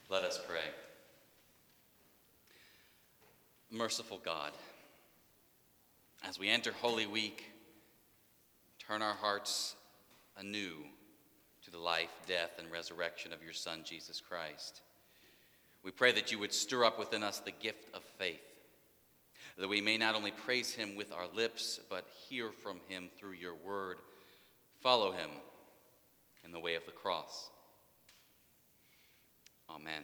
Let us pray. Merciful God, as we enter Holy Week, turn our hearts anew to the life, death, and resurrection of your Son, Jesus Christ. We pray that you would stir up within us the gift of faith, that we may not only praise him with our lips, but hear from him through your word, follow him in the way of the cross. Amen.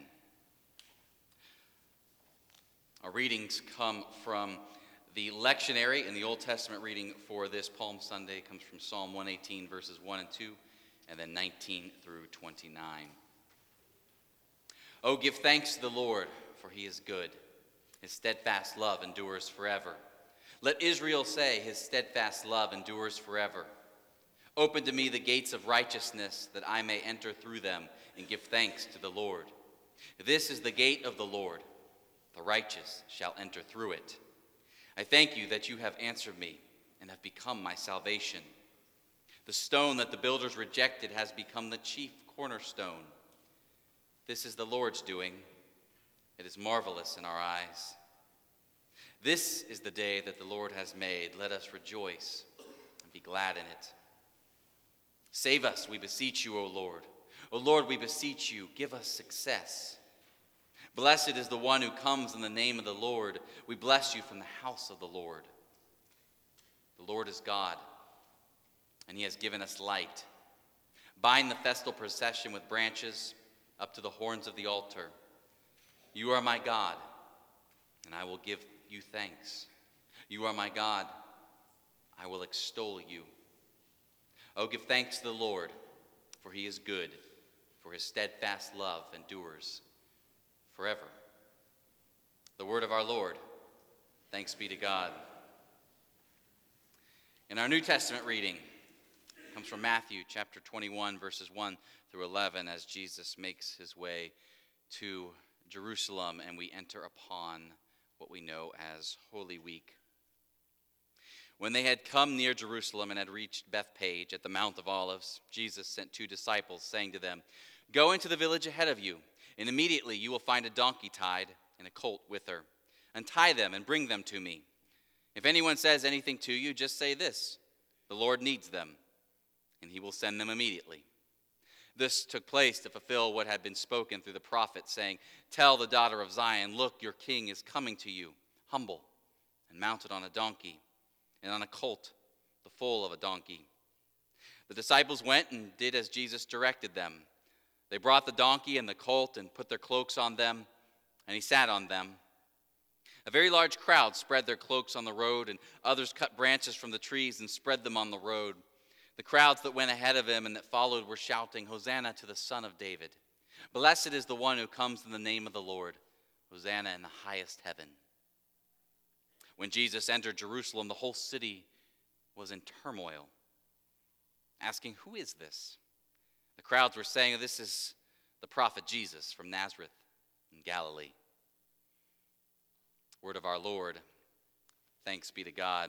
Our readings come from the lectionary, and the Old Testament reading for this Palm Sunday comes from Psalm 118, verses 1 and 2, and then 19 through 29. Oh, give thanks to the Lord, for he is good. His steadfast love endures forever. Let Israel say, his steadfast love endures forever. Open to me the gates of righteousness, that I may enter through them and give thanks to the Lord. This is the gate of the Lord. The righteous shall enter through it. I thank you that you have answered me and have become my salvation. The stone that the builders rejected has become the chief cornerstone. This is the Lord's doing. It is marvelous in our eyes. This is the day that the Lord has made. Let us rejoice and be glad in it. Save us, we beseech you, O Lord. O Lord, we beseech you, give us success. Blessed is the one who comes in the name of the Lord. We bless you from the house of the Lord. The Lord is God, and he has given us light. Bind the festal procession with branches up to the horns of the altar. You are my God, and I will give you thanks. You are my God, I will extol you. Oh, give thanks to the Lord, for he is good, for his steadfast love endures forever. The word of our Lord. Thanks be to God. In our New Testament reading, it comes from Matthew chapter 21, verses 1 through 11, as Jesus makes his way to Jerusalem, and we enter upon what we know as Holy Week. When they had come near Jerusalem and had reached Bethphage at the Mount of Olives, Jesus sent 2 disciples, saying to them, "Go into the village ahead of you, and immediately you will find a donkey tied and a colt with her. Untie them and bring them to me. If anyone says anything to you, just say this, 'The Lord needs them,' and he will send them immediately." This took place to fulfill what had been spoken through the prophet, saying, "Tell the daughter of Zion, look, your king is coming to you, humble and mounted on a donkey, and on a colt, the foal of a donkey." The disciples went and did as Jesus directed them. They brought the donkey and the colt and put their cloaks on them, and he sat on them. A very large crowd spread their cloaks on the road, and others cut branches from the trees and spread them on the road. The crowds that went ahead of him and that followed were shouting, "Hosanna to the Son of David. Blessed is the one who comes in the name of the Lord. Hosanna in the highest heaven." When Jesus entered Jerusalem, the whole city was in turmoil, asking, "Who is this?" The crowds were saying, "This is the prophet Jesus from Nazareth in Galilee." Word of our Lord. Thanks be to God.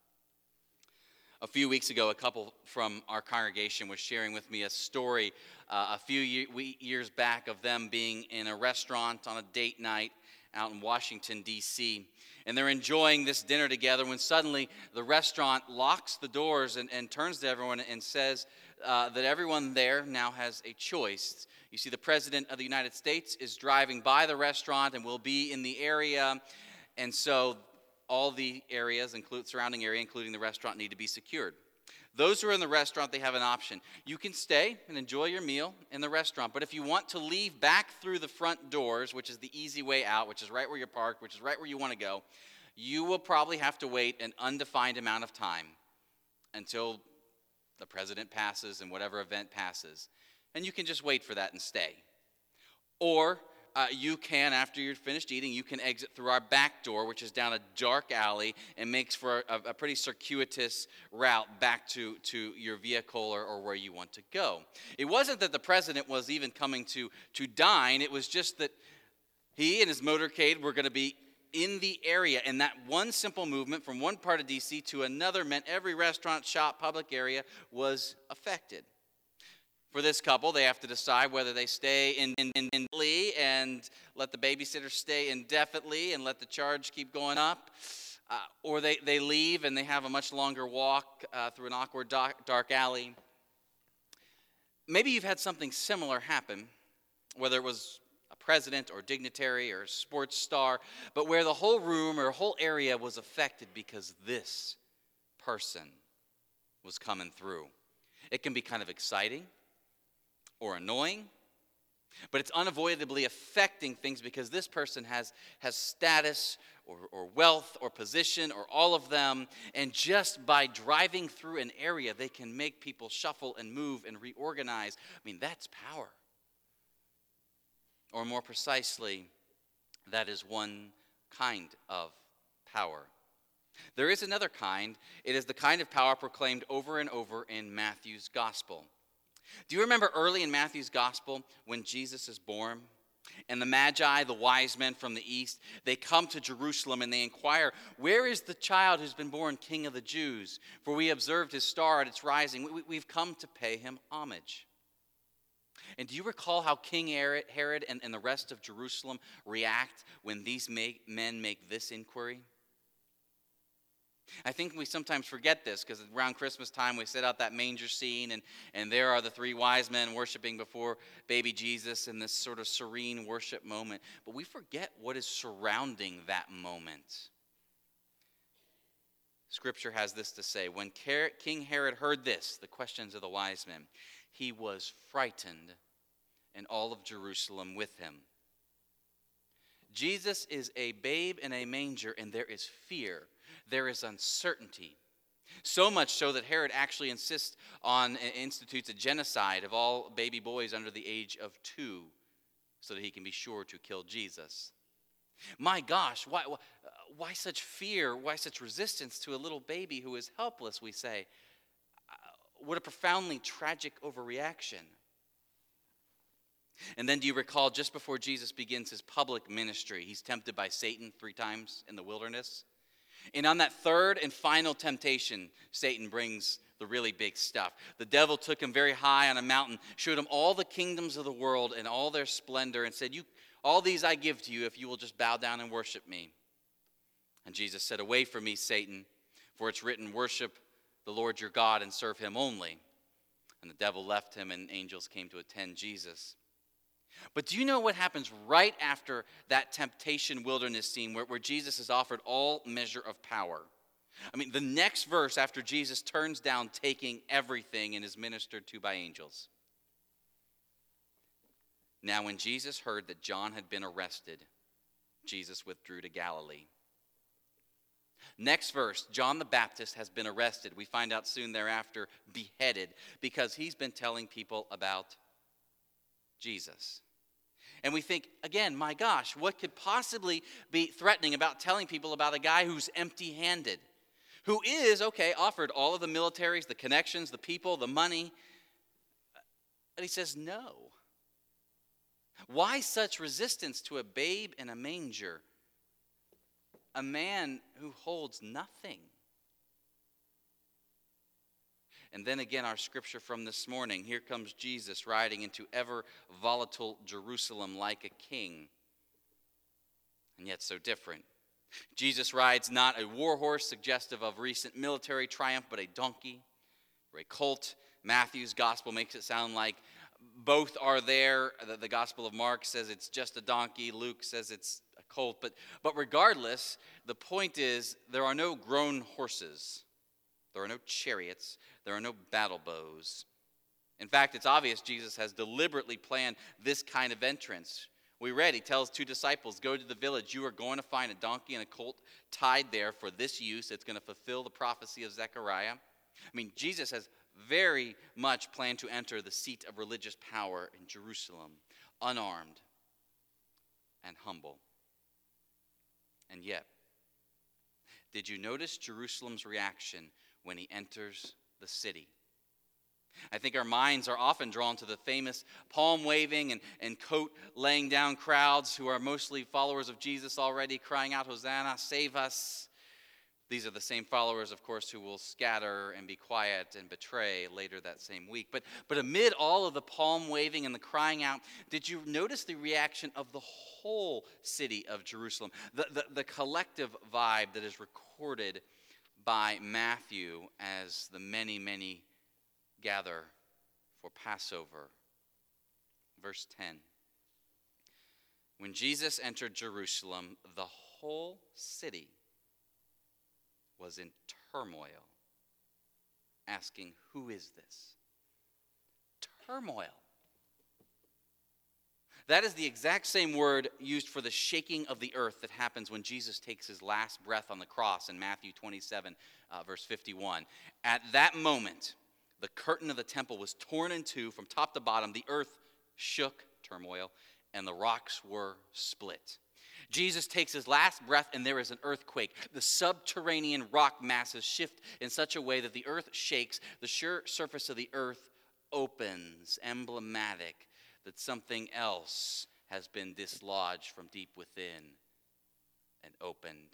A few weeks ago, a couple from our congregation was sharing with me a story a few years back of them being in a restaurant on a date night out in Washington, D.C., and they're enjoying this dinner together when suddenly the restaurant locks the doors and turns to everyone and says that everyone there now has a choice. You see, the President of the United States is driving by the restaurant and will be in the area, and so all the areas, surrounding area, including the restaurant, need to be secured. Those who are in the restaurant, they have an option. You can stay and enjoy your meal in the restaurant, but if you want to leave back through the front doors, which is the easy way out, which is right where you're parked, which is right where you want to go, you will probably have to wait an undefined amount of time until the president passes and whatever event passes. And you can just wait for that and stay. Or you can, after you're finished eating, you can exit through our back door, which is down a dark alley and makes for a pretty circuitous route back to your vehicle or where you want to go. It wasn't that the president was even coming to dine. It was just that he and his motorcade were going to be in the area, and that one simple movement from one part of D.C. to another meant every restaurant, shop, public area was affected. For this couple, they have to decide whether they stay in Lee and and let the babysitter stay indefinitely and let the charge keep going up. Or they leave and they have a much longer walk through an awkward dark alley. Maybe you've had something similar happen, whether it was a president or dignitary or a sports star, but where the whole room or whole area was affected because this person was coming through. It can be kind of exciting or annoying, but it's unavoidably affecting things because this person has status or wealth or position or all of them, and just by driving through an area, they can make people shuffle and move and reorganize. I mean, that's power. Or more precisely, that is one kind of power. There is another kind. It is the kind of power proclaimed over and over in Matthew's gospel. Do you remember early in Matthew's gospel when Jesus is born? And the Magi, the wise men from the east, they come to Jerusalem and they inquire, where is the child who's been born King of the Jews? For we observed his star at its rising. We've come to pay him homage. And do you recall how King Herod and the rest of Jerusalem react when these men make this inquiry? I think we sometimes forget this because around Christmas time we set out that manger scene and there are the three wise men worshiping before baby Jesus in this sort of serene worship moment. But we forget what is surrounding that moment. Scripture has this to say, when King Herod heard this, the questions of the wise men, he was frightened and all of Jerusalem with him. Jesus is a babe in a manger and there is fear. There is uncertainty. So much so that Herod actually institutes a genocide of all baby boys under the age of 2 so that he can be sure to kill Jesus. My gosh, why such fear? Why such resistance to a little baby who is helpless, we say? What a profoundly tragic overreaction. And then do you recall just before Jesus begins his public ministry, he's tempted by Satan 3 times in the wilderness? And on that third and final temptation, Satan brings the really big stuff. The devil took him very high on a mountain, showed him all the kingdoms of the world and all their splendor, and said, all these I give to you if you will just bow down and worship me. And Jesus said, away from me, Satan, for it's written, worship the Lord your God and serve him only. And the devil left him and angels came to attend Jesus. But do you know what happens right after that temptation wilderness scene where Jesus is offered all measure of power? I mean, the next verse after Jesus turns down taking everything and is ministered to by angels. Now when Jesus heard that John had been arrested, Jesus withdrew to Galilee. Next verse, John the Baptist has been arrested. We find out soon thereafter, beheaded, because he's been telling people about Jesus. And we think, again, my gosh, what could possibly be threatening about telling people about a guy who's empty-handed, who is, offered all of the militaries, the connections, the people, the money, and he says no. Why such resistance to a babe in a manger, a man who holds nothing? And then again, our scripture from this morning, here comes Jesus riding into ever volatile Jerusalem like a king, and yet so different. Jesus rides not a war horse suggestive of recent military triumph, but a donkey or a colt. Matthew's gospel makes it sound like both are there. The Gospel of Mark says it's just a donkey. Luke says it's a colt. But regardless, the point is there are no grown horses. There are no chariots. There are no battle bows. In fact, it's obvious Jesus has deliberately planned this kind of entrance. We read, he tells 2 disciples, go to the village. You are going to find a donkey and a colt tied there for this use. It's going to fulfill the prophecy of Zechariah. I mean, Jesus has very much planned to enter the seat of religious power in Jerusalem, unarmed and humble. And yet, did you notice Jerusalem's reaction when he enters the city? I think our minds are often drawn to the famous palm-waving and coat-laying down crowds who are mostly followers of Jesus already, crying out, Hosanna, save us. These are the same followers, of course, who will scatter and be quiet and betray later that same week. But amid all of the palm waving and the crying out, did you notice the reaction of the whole city of Jerusalem? The collective vibe that is recorded by Matthew as the many, many gather for Passover. Verse 10. When Jesus entered Jerusalem, the whole city was in turmoil, asking, "Who is this?" Turmoil. That is the exact same word used for the shaking of the earth that happens when Jesus takes his last breath on the cross in Matthew 27, verse 51. At that moment, the curtain of the temple was torn in two from top to bottom. The earth shook, turmoil, and the rocks were split. Jesus takes his last breath, and there is an earthquake. The subterranean rock masses shift in such a way that the earth shakes. The sheer surface of the earth opens, emblematic that something else has been dislodged from deep within and opened.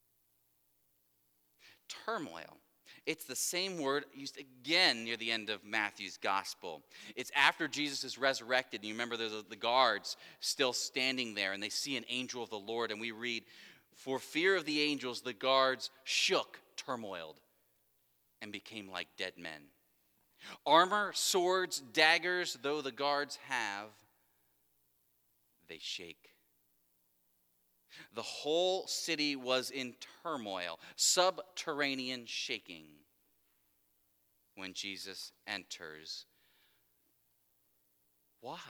Turmoil. It's the same word used again near the end of Matthew's gospel. It's after Jesus is resurrected. And you remember there's the guards still standing there, and they see an angel of the Lord. And we read, "For fear of the angels, the guards shook," turmoiled, "and became like dead men." Armor, swords, daggers, though the guards have, they shake. The whole city was in turmoil, subterranean shaking, when Jesus enters. Why?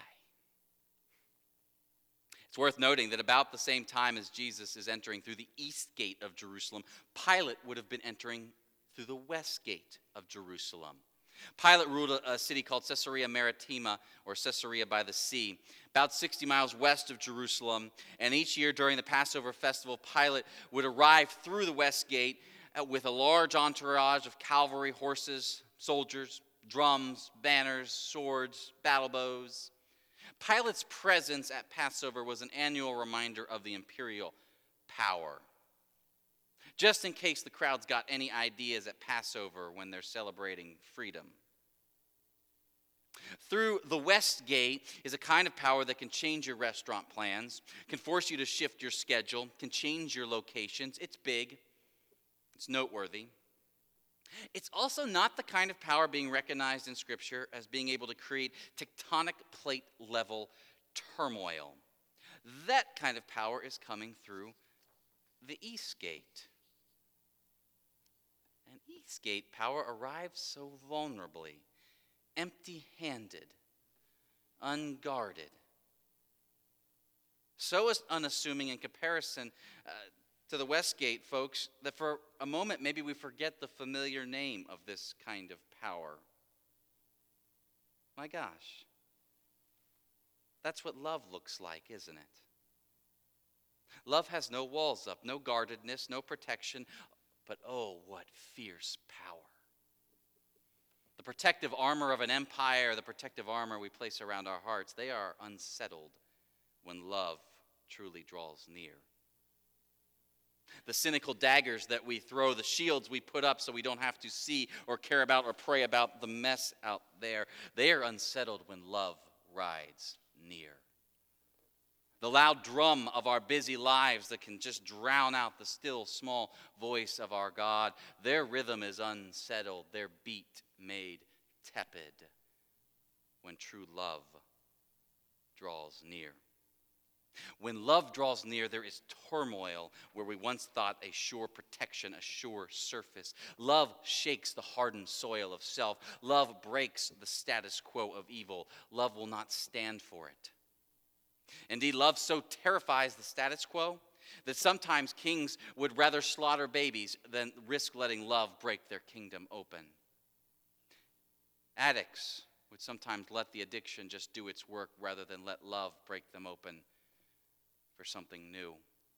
It's worth noting that about the same time as Jesus is entering through the east gate of Jerusalem, Pilate would have been entering through the west gate of Jerusalem. Pilate ruled a city called Caesarea Maritima, or Caesarea by the Sea, about 60 miles west of Jerusalem. And each year during the Passover festival, Pilate would arrive through the west gate with a large entourage of cavalry, horses, soldiers, drums, banners, swords, battle bows. Pilate's presence at Passover was an annual reminder of the imperial power. Just in case the crowd's got any ideas at Passover when they're celebrating freedom. Through the West Gate is a kind of power that can change your restaurant plans, can force you to shift your schedule, can change your locations. It's big. It's noteworthy. It's also not the kind of power being recognized in Scripture as being able to create tectonic plate level turmoil. That kind of power is coming through the East Gate. And East Gate power arrives so vulnerably, empty-handed, unguarded, so unassuming in comparison to the West Gate, folks, that for a moment maybe we forget the familiar name of this kind of power. My gosh, that's what love looks like, isn't it? Love has no walls up, no guardedness, no protection, but oh, what fierce power. The protective armor of an empire, the protective armor we place around our hearts, they are unsettled when love truly draws near. The cynical daggers that we throw, the shields we put up so we don't have to see or care about or pray about the mess out there, they are unsettled when love rides near. The loud drum of our busy lives that can just drown out the still small voice of our God, their rhythm is unsettled, their beat made tepid when true love draws near. When love draws near, there is turmoil where we once thought a sure protection, a sure surface. Love shakes the hardened soil of self. Love breaks the status quo of evil. Love will not stand for it. Indeed, love so terrifies the status quo that sometimes kings would rather slaughter babies than risk letting love break their kingdom open. Addicts would sometimes let the addiction just do its work rather than let love break them open for something new.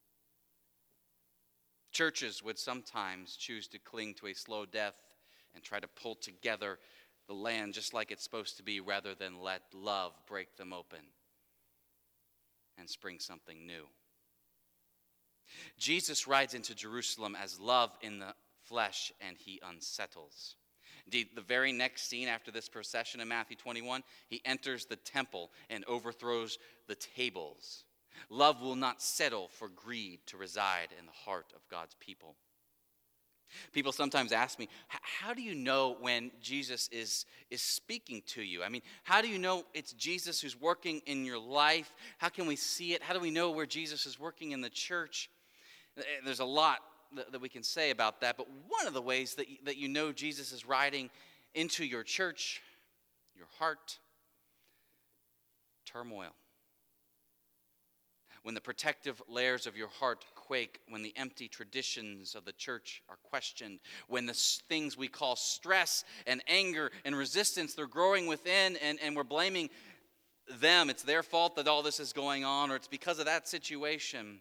Churches would sometimes choose to cling to a slow death and try to pull together the land just like it's supposed to be rather than let love break them open and spring something new. Jesus rides into Jerusalem as love in the flesh, and he unsettles. Indeed, the very next scene after this procession in Matthew 21, he enters the temple and overthrows the tables. Love will not settle for greed to reside in the heart of God's people. People sometimes ask me, how do you know when Jesus is speaking to you? I mean, how do you know it's Jesus who's working in your life? How can we see it? How do we know where Jesus is working in the church? There's a lot that we can say about that, but one of the ways that you know Jesus is riding into your church, your heart, turmoil. When the protective layers of your heart quake, when the empty traditions of the church are questioned, when the things we call stress and anger and resistance, they're growing within, and we're blaming them. It's their fault that all this is going on, or it's because of that situation.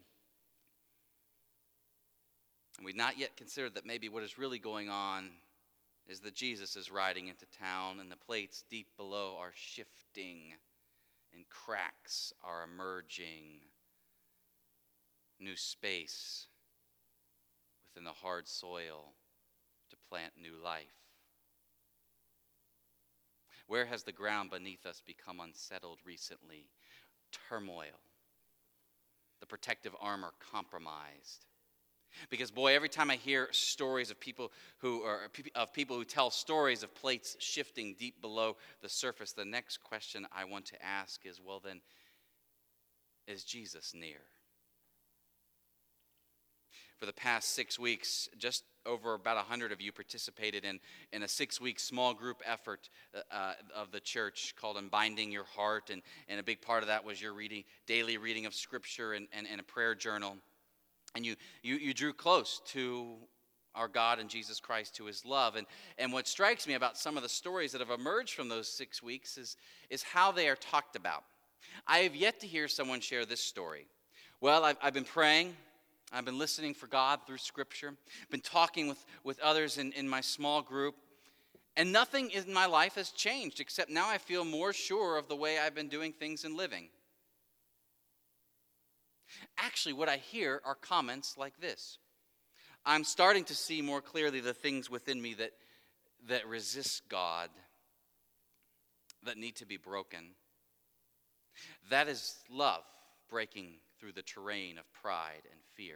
And we've not yet considered that maybe what is really going on is that Jesus is riding into town, and the plates deep below are shifting, and cracks are emerging. New space within the hard soil to plant new life. Where has the ground beneath us become unsettled recently? Turmoil. The protective armor compromised. Because boy, every time I hear stories of people who tell stories of plates shifting deep below the surface, the next question I want to ask is, well then, is Jesus near? For the past 6 weeks, just over about 100 of you participated in a 6-week small group effort of the church called Unbinding Your Heart, and a big part of that was your daily reading of Scripture and a prayer journal. And you drew close to our God and Jesus Christ, to his love. And what strikes me about some of the stories that have emerged from those 6 weeks is how they are talked about. I have yet to hear someone share this story. Well, I've been praying. I've been listening for God through Scripture. Been talking with others in my small group. And nothing in my life has changed, except now I feel more sure of the way I've been doing things and living. Actually, what I hear are comments like this. I'm starting to see more clearly the things within me that resist God, that need to be broken. That is love breaking through the terrain of pride and fear.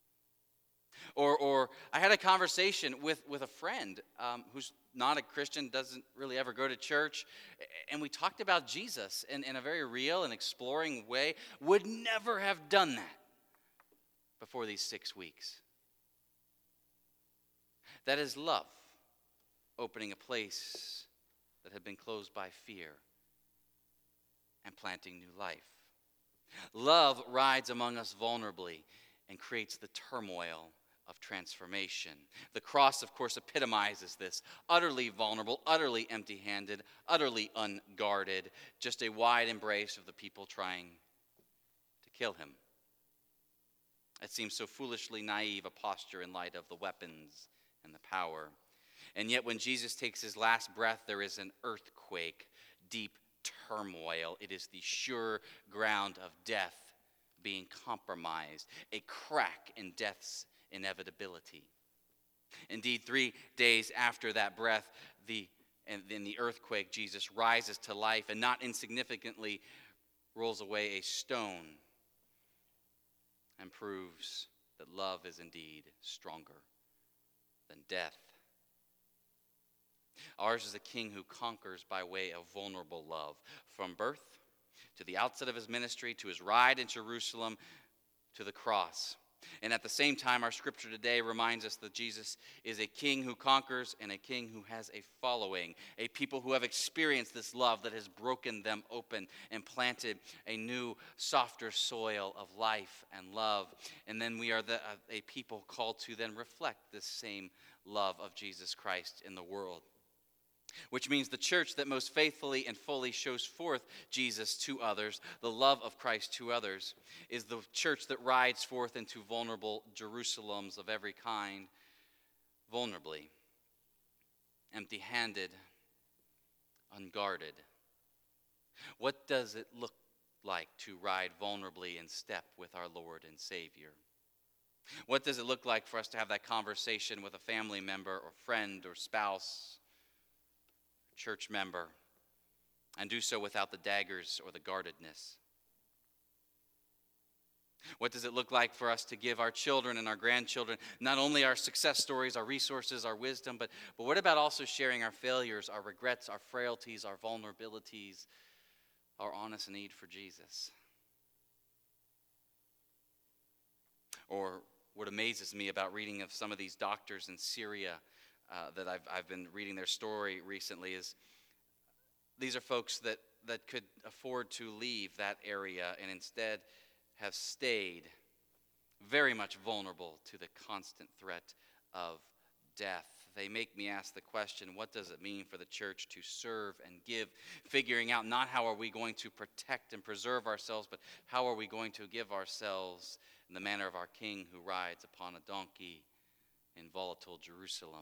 Or I had a conversation with a friend who's not a Christian, doesn't really ever go to church, and we talked about Jesus in a very real and exploring way. Would never have done that before these 6 weeks. That is love, opening a place that had been closed by fear and planting new life. Love rides among us vulnerably and creates the turmoil of transformation. The cross, of course, epitomizes this. Utterly vulnerable, utterly empty-handed, utterly unguarded, just a wide embrace of the people trying to kill him. It seems so foolishly naive a posture in light of the weapons and the power. And yet when Jesus takes his last breath, there is an earthquake, deep turmoil. It is the sure ground of death being compromised, a crack in death's inevitability. Indeed, 3 days after that breath, in the earthquake, Jesus rises to life and not insignificantly rolls away a stone and proves that love is indeed stronger than death. Ours is a king who conquers by way of vulnerable love. From birth to the outset of his ministry, to his ride in Jerusalem, to the cross. And at the same time, our scripture today reminds us that Jesus is a king who conquers and a king who has a following, a people who have experienced this love that has broken them open and planted a new, softer soil of life and love. And then we are a people called to then reflect this same love of Jesus Christ in the world. Which means the church that most faithfully and fully shows forth Jesus to others, the love of Christ to others, is the church that rides forth into vulnerable Jerusalems of every kind, vulnerably, empty-handed, unguarded. What does it look like to ride vulnerably in step with our Lord and Savior? What does it look like for us to have that conversation with a family member or friend or spouse, church member, and do so without the daggers or the guardedness? What does it look like for us to give our children and our grandchildren not only our success stories, our resources, our wisdom, but what about also sharing our failures, our regrets, our frailties, our vulnerabilities, our honest need for Jesus? Or what amazes me about reading of some of these doctors in Syria that I've been reading their story recently is these are folks that could afford to leave that area and instead have stayed very much vulnerable to the constant threat of death. They make me ask the question, what does it mean for the church to serve and give? Figuring out not how are we going to protect and preserve ourselves, but how are we going to give ourselves in the manner of our King who rides upon a donkey in volatile Jerusalem.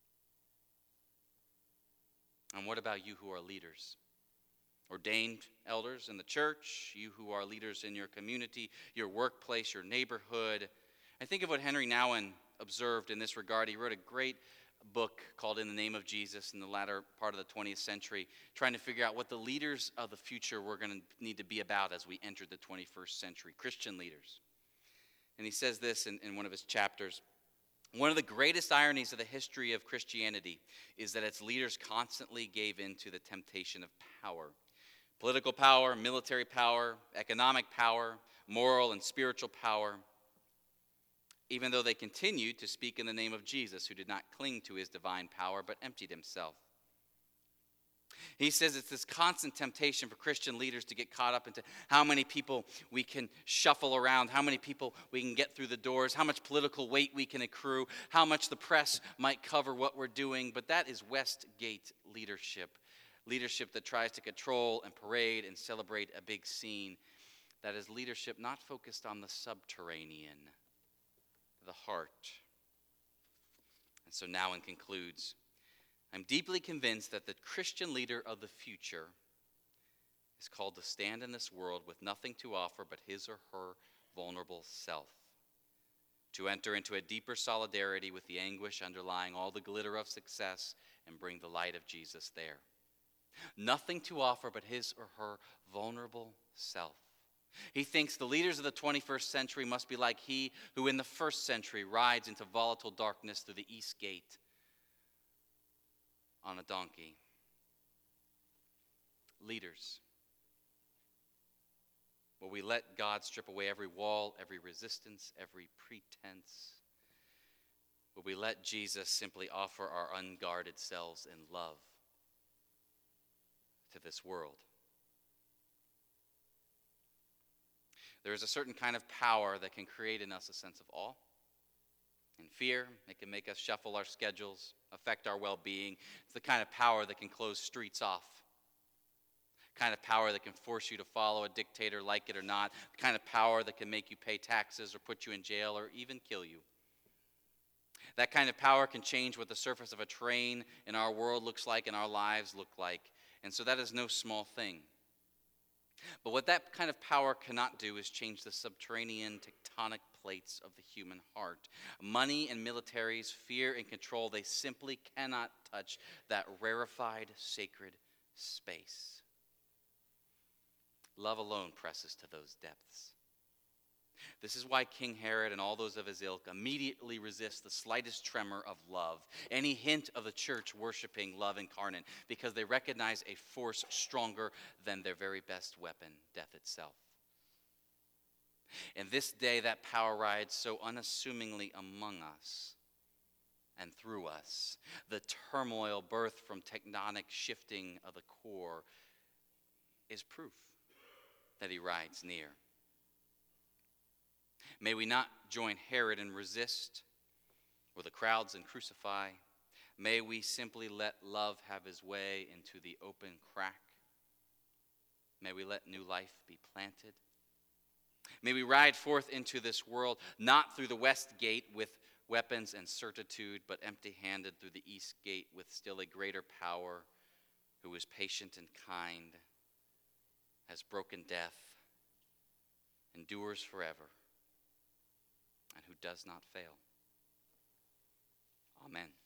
And what about you who are leaders? Ordained elders in the church, you who are leaders in your community, your workplace, your neighborhood. I think of what Henry Nouwen observed in this regard. He wrote a great book called In the Name of Jesus in the latter part of the 20th century, trying to figure out what the leaders of the future were going to need to be about as we enter the 21st century, Christian leaders. And he says this in one of his chapters. One of the greatest ironies of the history of Christianity is that its leaders constantly gave in to the temptation of power. Political power, military power, economic power, moral and spiritual power, even though they continued to speak in the name of Jesus, who did not cling to his divine power, but emptied himself. He says it's this constant temptation for Christian leaders to get caught up into how many people we can shuffle around, how many people we can get through the doors, how much political weight we can accrue, how much the press might cover what we're doing. But that is Westgate leadership. Leadership that tries to control and parade and celebrate a big scene. That is leadership not focused on the subterranean, the heart. And so Nouwen concludes, I'm deeply convinced that the Christian leader of the future is called to stand in this world with nothing to offer but his or her vulnerable self, to enter into a deeper solidarity with the anguish underlying all the glitter of success and bring the light of Jesus there. Nothing to offer but his or her vulnerable self. He thinks the leaders of the 21st century must be like he who in the first century rides into volatile darkness through the east gate on a donkey. Leaders. Will we let God strip away every wall, every resistance, every pretense? Will we let Jesus simply offer our unguarded selves in love to this world? There is a certain kind of power that can create in us a sense of awe and fear. It can make us shuffle our schedules, affect our well-being. It's the kind of power that can close streets off. The kind of power that can force you to follow a dictator, like it or not. The kind of power that can make you pay taxes or put you in jail or even kill you. That kind of power can change what the surface of a terrain in our world looks like and our lives look like. And so that is no small thing. But what that kind of power cannot do is change the subterranean tectonic plates of the human heart. Money and militaries, fear and control, they simply cannot touch that rarefied, sacred space. Love alone presses to those depths. This is why King Herod and all those of his ilk immediately resist the slightest tremor of love, any hint of the church worshiping love incarnate, because they recognize a force stronger than their very best weapon, death itself. In this day, that power rides so unassumingly among us and through us. The turmoil birthed from tectonic shifting of the core is proof that he rides near. May we not join Herod and resist, or the crowds and crucify. May we simply let love have his way into the open crack. May we let new life be planted. May we ride forth into this world, not through the west gate with weapons and certitude, but empty-handed through the east gate with still a greater power, who is patient and kind, has broken death, endures forever, and who does not fail. Amen.